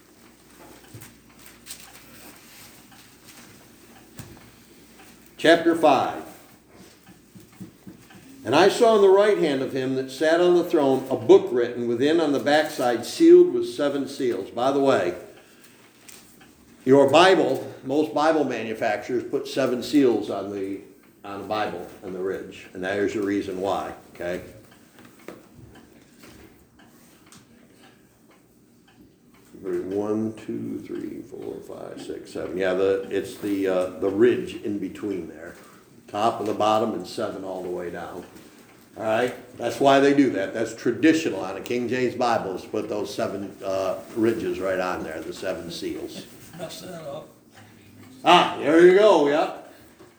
Chapter 5. And I saw on the right hand of him that sat on the throne a book written within on the backside, sealed with 7 seals. By the way, your Bible, most Bible manufacturers put 7 seals on the Bible on the ridge. And there's a reason why, okay? One, 2, 3, 4, 5, 6, 7. Yeah, it's the ridge in between there. Top and the bottom and 7 all the way down. All right? That's why they do that. That's traditional on a King James Bible is to put those 7 ridges right on there, the 7 seals. Mess that up. Ah, there you go, yep.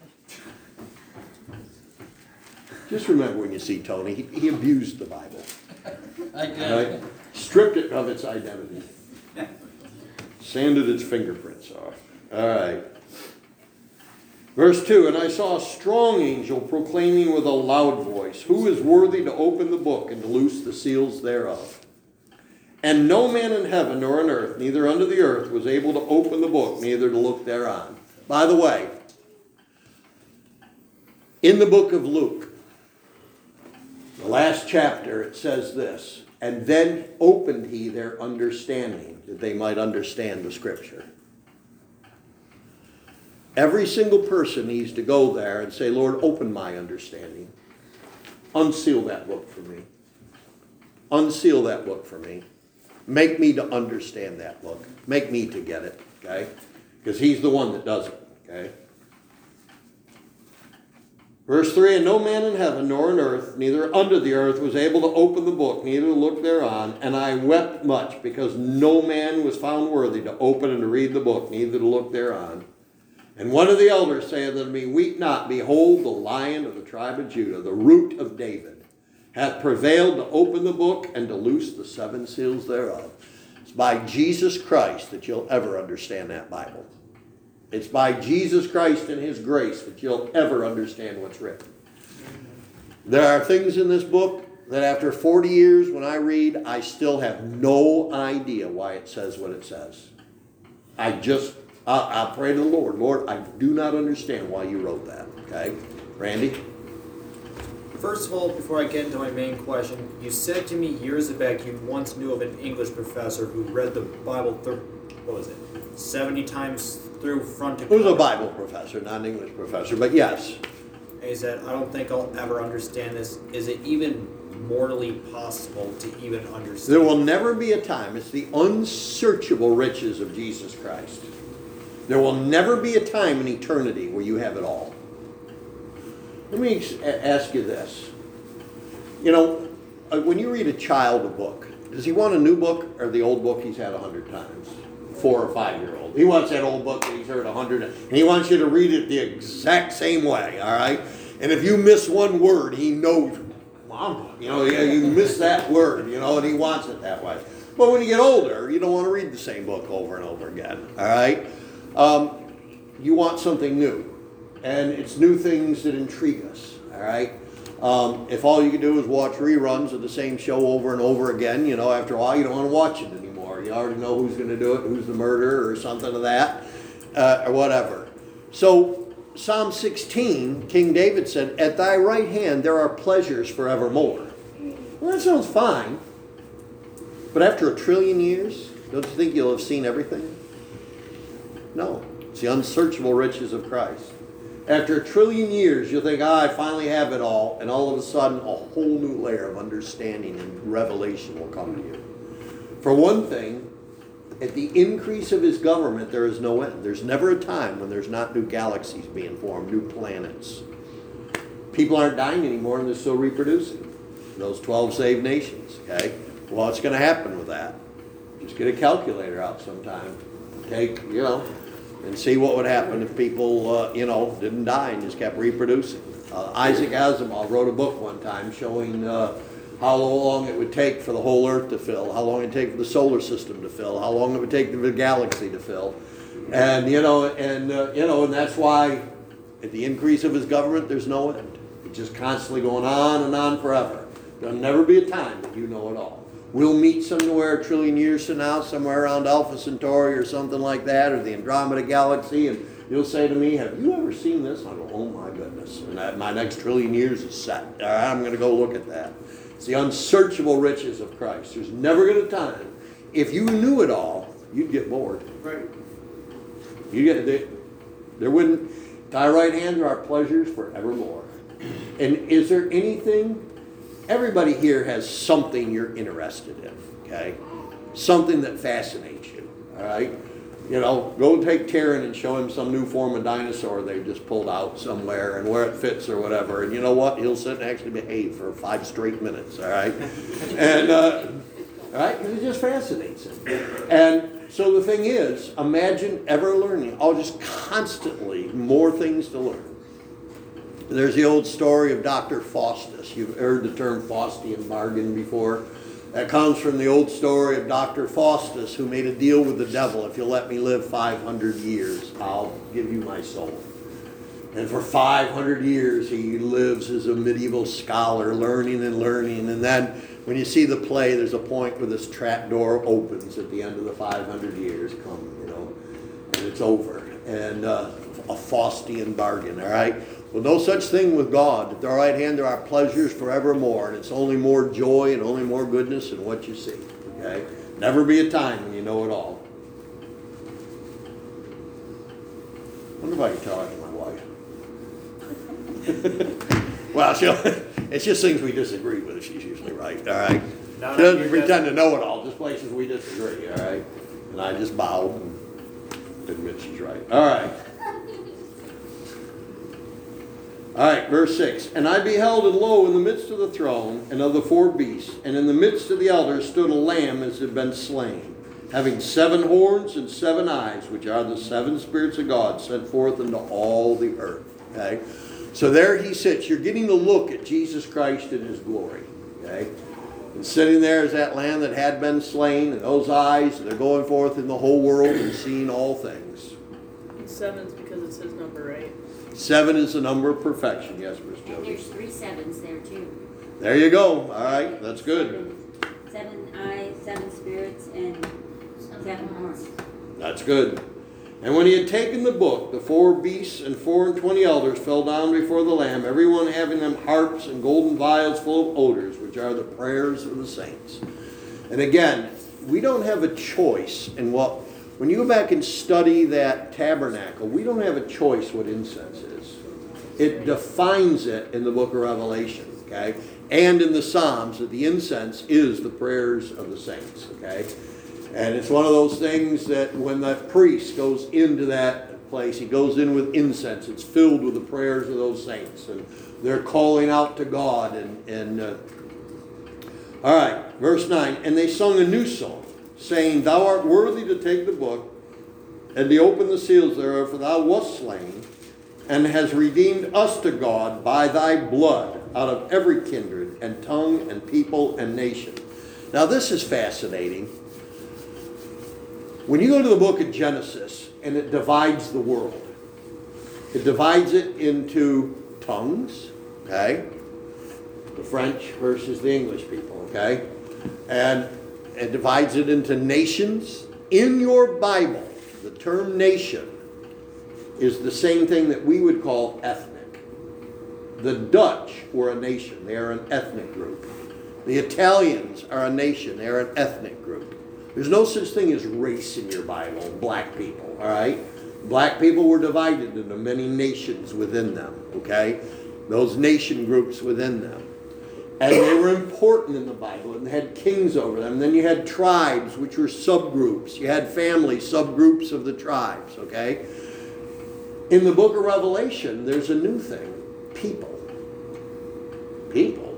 Just remember when you see Tony, he abused the Bible. I All get right? it. Stripped it of its identity. Sanded its fingerprints off. All right. Verse 2, and I saw a strong angel proclaiming with a loud voice, who is worthy to open the book and to loose the seals thereof? And no man in heaven nor on earth, neither under the earth, was able to open the book, neither to look thereon. By the way, in the book of Luke, the last chapter, it says this, and then opened he their understanding, that they might understand the scripture. Every single person needs to go there and say, Lord, open my understanding. Unseal that book for me. Unseal that book for me. Make me to understand that book. Make me to get it, okay? Because he's the one that does it, okay? Verse 3, and no man in heaven nor on earth, neither under the earth, was able to open the book, neither to look thereon. And I wept much, because no man was found worthy to open and to read the book, neither to look thereon. And one of the elders saith unto me, weep not, behold, the Lion of the tribe of Judah, the root of David, hath prevailed to open the book and to loose the 7 seals thereof. It's by Jesus Christ that you'll ever understand that Bible. It's by Jesus Christ and his grace that you'll ever understand what's written. There are things in this book that after 40 years when I read, I still have no idea why it says what it says. I'll pray to the Lord. Lord, I do not understand why you wrote that. Okay? Randy? First of all, before I get into my main question, you said to me years back you once knew of an English professor who read the Bible 70 times through front to He was cover. a Bible professor, not an English professor, but yes. And he said, I don't think I'll ever understand this. Is it even mortally possible to even understand? There will never be a time, it's the unsearchable riches of Jesus Christ. There will never be a time in eternity where you have it all. Let me ask you this. You know, when you read a child a book, Does he want a new book or the old book he's had 100 times? 4 or 5 year old. He wants that old book that he's heard 100, and he wants you to read it the exact same way, all right? And if you miss one word, he knows, Mom, you know, you miss that word, you know, and he wants it that way. But when you get older, you don't want to read the same book over and over again, all right? You want something new, and it's new things that intrigue us, all right? If all you can do is watch reruns of the same show over and over again, you know, after a while you don't want to watch it anymore. You already know who's going to do it, who's the murderer or something of that, or whatever. So Psalm 16, King David said, "At thy right hand there are pleasures forevermore." Well, that sounds fine. But after 1 trillion years, don't you think you'll have seen everything? No. It's the unsearchable riches of Christ. After 1 trillion years, you'll think, I finally have it all. And all of a sudden, a whole new layer of understanding and revelation will come to you. For one thing, at the increase of his government, there is no end. There's never a time when there's not new galaxies being formed, new planets. People aren't dying anymore and they're still reproducing. Those 12 saved nations, okay? Well, what's going to happen with that? Just get a calculator out sometime. Take, you know, and see what would happen if people, you know, didn't die and just kept reproducing. Isaac Asimov wrote a book one time showing how long it would take for the whole Earth to fill, how long it would take for the solar system to fill, how long it would take for the galaxy to fill. And, and that's why at the increase of his government, there's no end. It's just constantly going on and on forever. There'll never be a time that you know it all. We'll meet somewhere 1 trillion years from now, somewhere around Alpha Centauri or something like that, or the Andromeda Galaxy, and you'll say to me, have you ever seen this? I'll go, oh my goodness. And my next 1 trillion years is set. All right, I'm going to go look at that. It's the unsearchable riches of Christ. There's never going to be a time. If you knew it all, you'd get bored. Right. There wouldn't, thy right hand there are pleasures forevermore. And is there anything? Everybody here has something you're interested in, okay? Something that fascinates you, all right? You know, go take Taryn and show him some new form of dinosaur they just pulled out somewhere and where it fits or whatever. And you know what? He'll sit and actually behave for 5 straight minutes, all right? And, all right? Because it just fascinates him. And so the thing is, imagine ever learning. Just constantly more things to learn. There's the old story of Dr. Faustus. You've heard the term Faustian bargain before. That comes from the old story of Dr. Faustus, who made a deal with the devil. If you'll let me live 500 years, I'll give you my soul. And for 500 years, he lives as a medieval scholar, learning and learning. And then when you see the play, there's a point where this trap door opens at the end of the 500 years come, you know, and it's over. And a Faustian bargain, all right? Well, no such thing with God. At the right hand there are pleasures forevermore, and it's only more joy and only more goodness in what you see, okay? Never be a time when you know it all. I wonder if I can tell that to my wife. Well, it's just things we disagree with. She's usually right, all right? She doesn't pretend to know it all, just places we disagree, all right? And I just bow and admit she's right. All right. All right, verse 6. And I beheld, and lo, in the midst of the throne and of the 4 beasts, and in the midst of the elders stood a lamb as had been slain, having 7 horns and 7 eyes, which are the 7 spirits of God sent forth into all the earth. Okay? So there he sits. You're getting a look at Jesus Christ in his glory. Okay? And sitting there is that lamb that had been slain, and those eyes, and they're going forth in the whole world and seeing all things. 7's because it's his number, right? 7 is the number of perfection. Yes, Miss And Jody. there's 3 7s there too. There you go. All right, that's good. 7 eyes, 7 spirits, and 7 horns. That's good. And when he had taken the book, the 4 beasts and 24 elders fell down before the Lamb, everyone having them harps and golden vials full of odors, which are the prayers of the saints. And again, we don't have a choice in what, when you go back and study that tabernacle, we don't have a choice what incense is. It defines it in the book of Revelation, okay? And in the Psalms, that the incense is the prayers of the saints, okay? And it's one of those things that when that priest goes into that place, he goes in with incense. It's filled with the prayers of those saints. And they're calling out to God. And All right, verse 9. And they sung a new song, saying, Thou art worthy to take the book and to open the seals thereof, for thou wast slain, and hast redeemed us to God by thy blood out of every kindred and tongue and people and nation. Now this is fascinating. When you go to the book of Genesis, and it divides the world, it divides it into tongues, okay? The French versus the English people, okay? And it divides it into nations. In your Bible, the term nation is the same thing that we would call ethnic. The Dutch were a nation. They are an ethnic group. The Italians are a nation. They are an ethnic group. There's no such thing as race in your Bible, black people, all right? Black people were divided into many nations within them, okay? Those nation groups within them. And they were important in the Bible, and they had kings over them. And then you had tribes, which were subgroups. You had families, subgroups of the tribes, okay? In the book of Revelation, there's a new thing. People. People.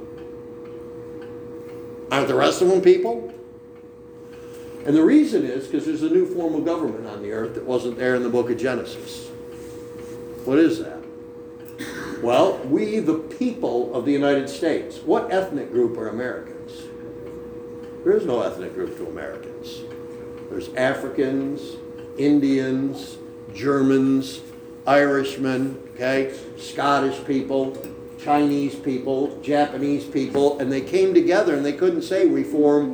Aren't the rest of them people? And the reason is because there's a new form of government on the earth that wasn't there in the book of Genesis. What is that? Well, we, the people of the United States. What ethnic group are Americans? There is no ethnic group to Americans. There's Africans, Indians, Germans, Irishmen, okay, Scottish people, Chinese people, Japanese people, and they came together and they couldn't say we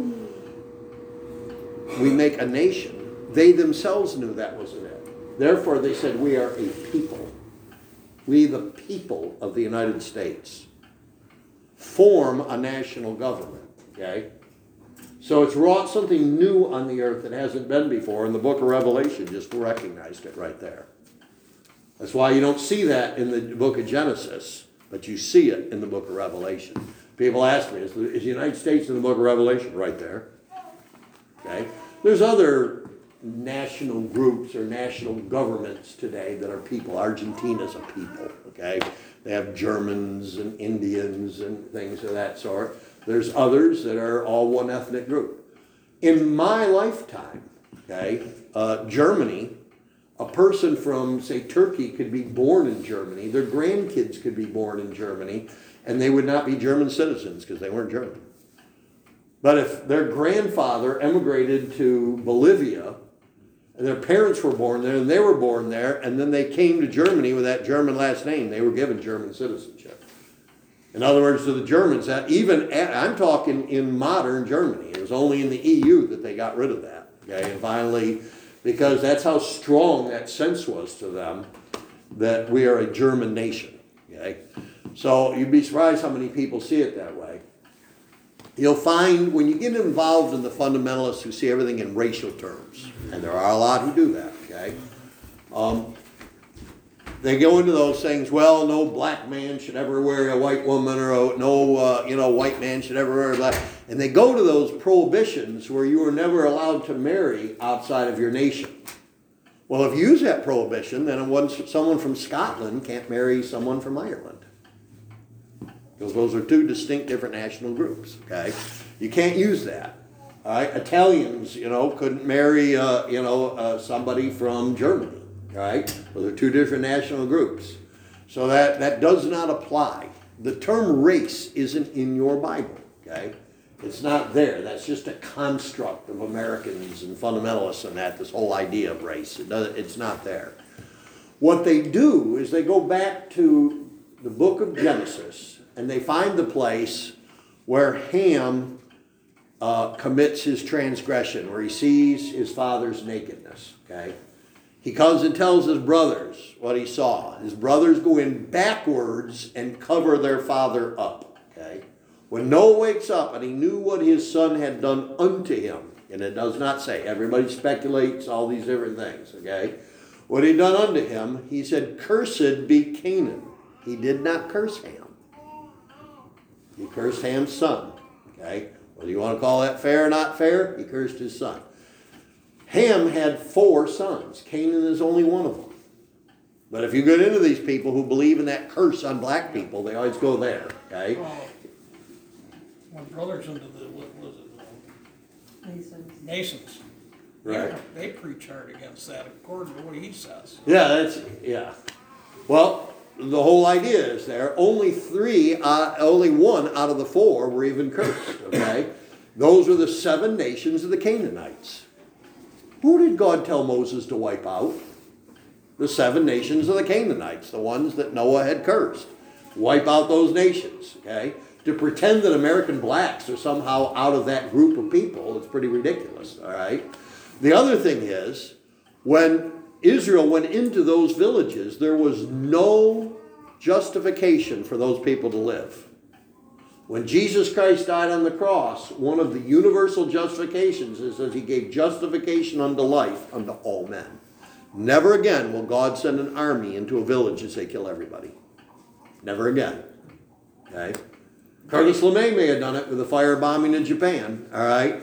make a nation. They themselves knew that wasn't it. Therefore, they said we are a people. We, the people of the United States, form a national government, okay? So it's wrought something new on the earth that hasn't been before, and the book of Revelation just recognized it right there. That's why you don't see that in the book of Genesis, but you see it in the book of Revelation. People ask me, is the United States in the book of Revelation? Right there. Okay? There's other national groups or national governments today that are people. Argentina's a people, okay? They have Germans and Indians and things of that sort. There's others that are all one ethnic group. In my lifetime, okay, Germany, a person from, say, Turkey could be born in Germany. Their grandkids could be born in Germany, and they would not be German citizens because they weren't German. But if their grandfather emigrated to Bolivia, and their parents were born there, and they were born there, and then they came to Germany with that German last name, they were given German citizenship. In other words, to the Germans, that even I'm talking in modern Germany. It was only in the EU that they got rid of that. Okay, and finally, because that's how strong that sense was to them, that we are a German nation. Okay, so you'd be surprised how many people see it that way. You'll find when you get involved in the fundamentalists who see everything in racial terms, and there are a lot who do that, okay? They go into those things, well, no black man should ever marry a white woman, or no white man should ever marry a black. And they go to those prohibitions where you are never allowed to marry outside of your nation. Well, if you use that prohibition, then someone from Scotland can't marry someone from Ireland. Because those are two distinct different national groups, okay? You can't use that, all right? Italians, couldn't marry, somebody from Germany, all right? Well, they're two different national groups. So that does not apply. The term race isn't in your Bible, okay? It's not there. That's just a construct of Americans and fundamentalists and this whole idea of race. It's not there. What they do is they go back to the book of Genesis, and they find the place where Ham commits his transgression, where he sees his father's nakedness, okay? He comes and tells his brothers what he saw. His brothers go in backwards and cover their father up, okay? When Noah wakes up and he knew what his son had done unto him, and it does not say, everybody speculates all these different things, okay? What he done unto him, he said, cursed be Canaan. He did not curse Ham. He cursed Ham's son, okay? Whether you want to call that fair or not fair, he cursed his son. Ham had 4 sons. Canaan is only one of them. But if you get into these people who believe in that curse on black people, they always go there, okay? My brother's into the, what was it, Masons. Right. They preach hard against that, according to what he says. Yeah, yeah. Well, the whole idea is there, only one out of the 4 were even cursed, okay? Those are the 7 nations of the Canaanites. Who did God tell Moses to wipe out? The 7 nations of the Canaanites, the ones that Noah had cursed. Wipe out those nations, okay? To pretend that American blacks are somehow out of that group of people, it's pretty ridiculous, all right? The other thing is, when Israel went into those villages, there was no justification for those people to live. When Jesus Christ died on the cross, one of the universal justifications is that he gave justification unto life unto all men. Never again will God send an army into a village and say, kill everybody. Never again. Okay? Curtis LeMay may have done it with the firebombing in Japan. All right?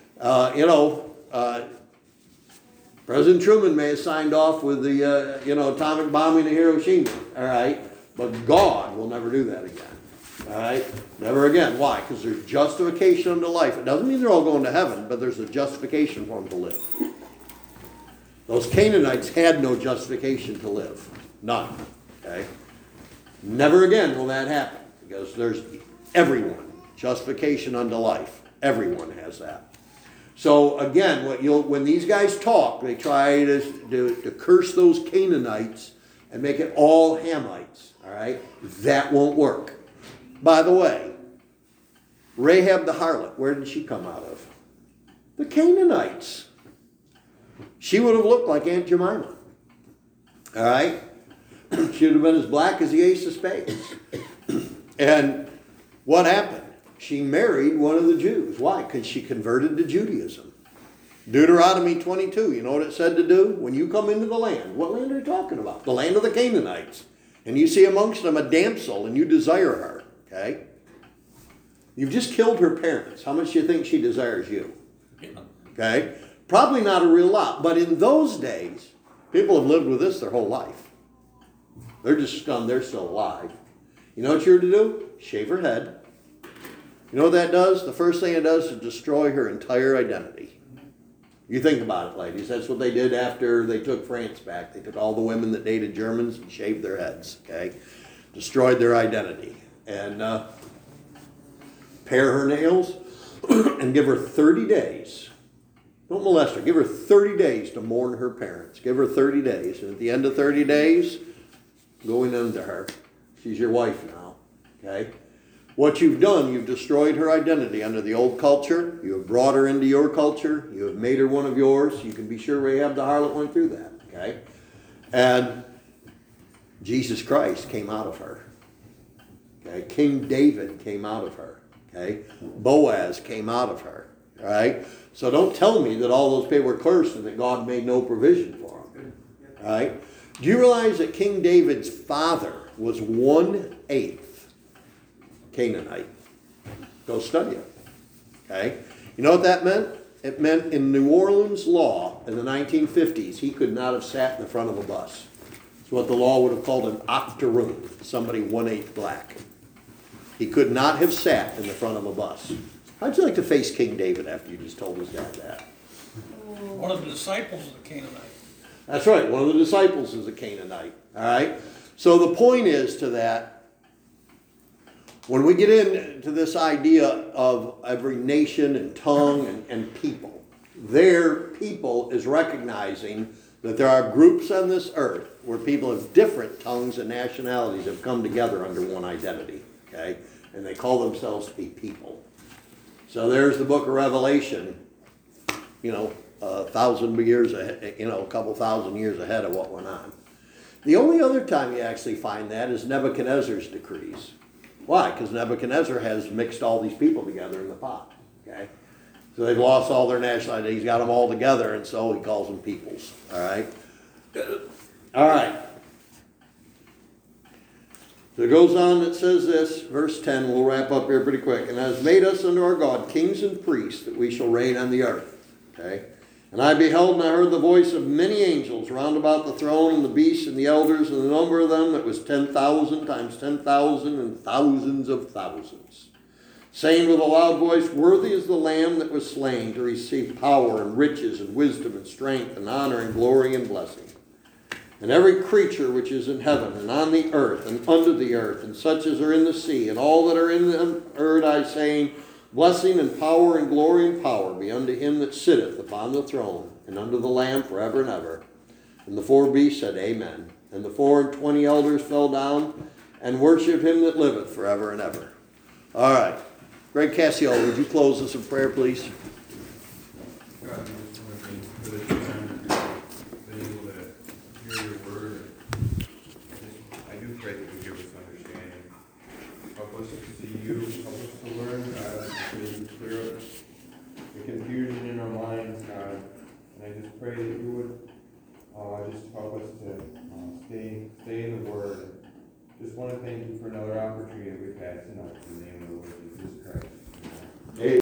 President Truman may have signed off with the, atomic bombing of Hiroshima. All right? But God will never do that again. All right? Never again. Why? Because there's justification unto life. It doesn't mean they're all going to heaven, but there's a justification for them to live. Those Canaanites had no justification to live. None. Okay? Never again will that happen. Because there's everyone. Justification unto life. Everyone has that. So again, when these guys talk, they try to curse those Canaanites and make it all Hamites. All right? That won't work. By the way, Rahab the harlot, where did she come out of? The Canaanites. She would have looked like Aunt Jemima. All right? She would have been as black as the ace of spades. And what happened? She married one of the Jews. Why? Because she converted to Judaism. Deuteronomy 22, you know what it said to do? When you come into the land, what land are you talking about? The land of the Canaanites. And you see amongst them a damsel and you desire her. Okay? You've just killed her parents. How much do you think she desires you? Okay? Probably not a real lot. But in those days, people have lived with this their whole life. They're just stunned they're still alive. You know what you're to do? Shave her head. You know what that does? The first thing it does is destroy her entire identity. You think about it, ladies. That's what they did after they took France back. They took all the women that dated Germans and shaved their heads. Okay? Destroyed their identity. And pare her nails and give her 30 days. Don't molest her. Give her 30 days to mourn her parents. Give her 30 days. And at the end of 30 days, going into her. She's your wife now. Okay? What you've done, you've destroyed her identity under the old culture. You have brought her into your culture. You have made her one of yours. You can be sure Rahab the harlot went through that. Okay? And Jesus Christ came out of her. Okay? King David came out of her. Okay? Boaz came out of her. All right? So don't tell me that all those people were cursed and that God made no provision for them. All right? Do you realize that King David's father was 1/8 Canaanite? Go study it. Okay? You know what that meant? It meant in New Orleans law in the 1950s, he could not have sat in the front of a bus. It's what the law would have called an octoroon, somebody 1/8 black. He could not have sat in the front of a bus. How'd you like to face King David after you just told his dad that? One of the disciples of the Canaanite. That's right. One of the disciples is a Canaanite. All right? So the point is to that, when we get into this idea of every nation and tongue and people, their people is recognizing that there are groups on this earth where people of different tongues and nationalities have come together under one identity. Okay? And they call themselves a people. So there's the book of Revelation, a couple thousand years ahead of what went on. The only other time you actually find that is Nebuchadnezzar's decrees. Why? Because Nebuchadnezzar has mixed all these people together in the pot. Okay? So they've lost all their nationality. He's got them all together, and so he calls them peoples. All right? All right. So it goes on, it says this, verse 10, we'll wrap up here pretty quick. And has made us unto our God kings and priests, that we shall reign on the earth. Okay? And I beheld and I heard the voice of many angels round about the throne and the beasts and the elders, and the number of them, it was 10,000 times 10,000 and thousands of thousands. saying with a loud voice, worthy is the Lamb that was slain to receive power and riches and wisdom and strength and honor and glory and blessing. And every creature which is in heaven and on the earth and under the earth and such as are in the sea and all that are in the earth, I saying, blessing and power and glory and power be unto him that sitteth upon the throne and unto the Lamb forever and ever. And the 4 beasts said, Amen. And the 24 elders fell down and worshipped him that liveth forever and ever. All right. Greg Cassiel, would you close us in prayer, please? God, I just want to thank you for this time, being able to hear your word. I do pray that you give us understanding. Help us to see you, help us to learn, God, so you clear up the confusion in our minds, God. And I just pray that you would just help us to stay in the word. Just want to thank you for another opportunity that we've had tonight. In the name of the Lord Jesus Christ.